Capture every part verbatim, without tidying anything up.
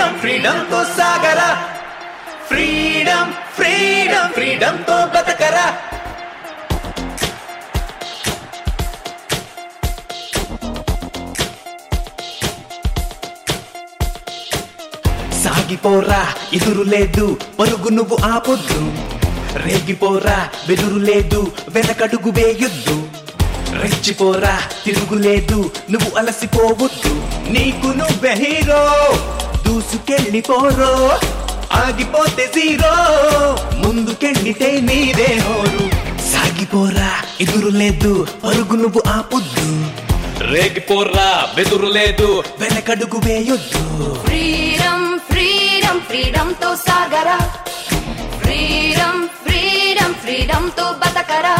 freedom freedom తో సాగరా freedom freedom freedom తో బతకరా సాగిపోరా ఎదురు లేదు పరుగు నువ్వు ఆపొద్దు రేగిపోరా వెదురు లేదు వెనకడుగు వేయొద్దు రెచ్చిపోరా తిరుగులేదు నువ్వు అలసిపోవద్దు నీకు నువ్వే హీరో దూసుకెళ్ళిపోరో ఆగిపోతే జీరో ముందుకెళ్ళితే నీదే హోరు సాగిపోరా ఎదురు లేదు పరుగు నువ్వు ఆపొద్దు రేగిపోరా వెదురు లేదు వెనకడుగు వేయొద్దు ఫ్రీడమ్ ఫ్రీడమ్ ఫ్రీడమ్ తో సాగరా ఫ్రీడమ్ ఫ్రీడమ్ ఫ్రీడమ్ తో బతకరా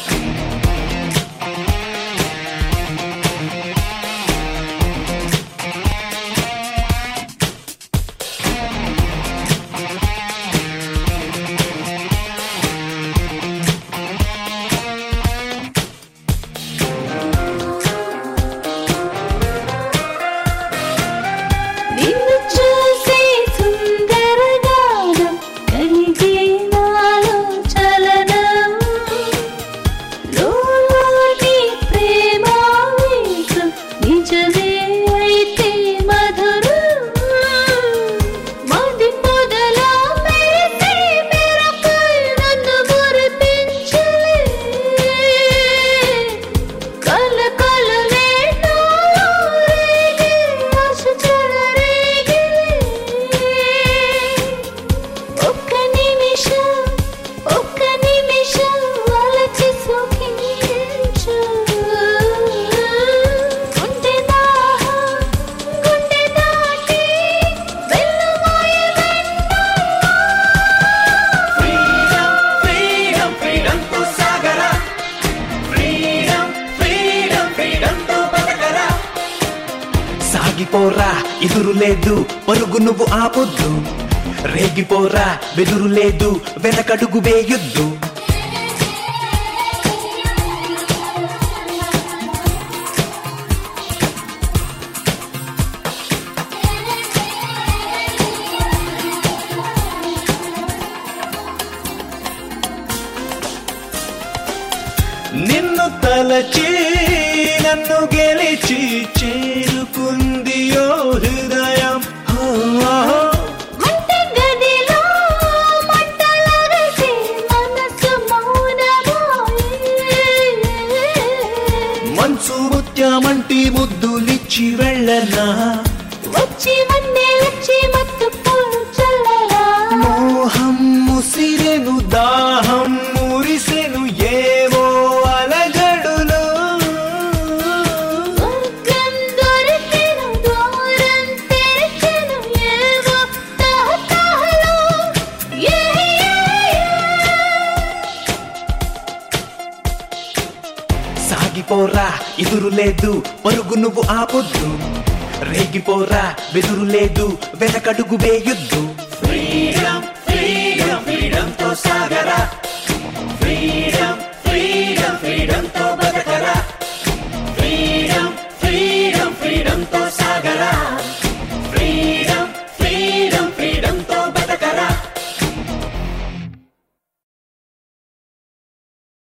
సాగిపోరా ఎదురు లేదు పరుగు నువ్వు ఆపొద్దు రేగిపోరా వెదురు లేదు వెనకడుగు వేయొద్దు నిన్ను తలచి నన్ను గెలిచి చేరుకుంది ఓ హృదయం మనసు ముత్యమంటి ముద్దులిచ్చి వెళ్ళనా వచ్చి వన్నే వచ్చి మత్తు చల్లరా మోహం ముసిరెను దాహం మురిసెను ఏవో అలజడులు స్వర్గం దొరికెను దూరం తెరిచెను ఏవో తహతహలు ఏ సాగిపోరా ఎదురు లేదు పరుగు నువ్వు ఆపొద్దు రేగిపోరా వెదురు లేదు వెనకడుగు వేయొద్దు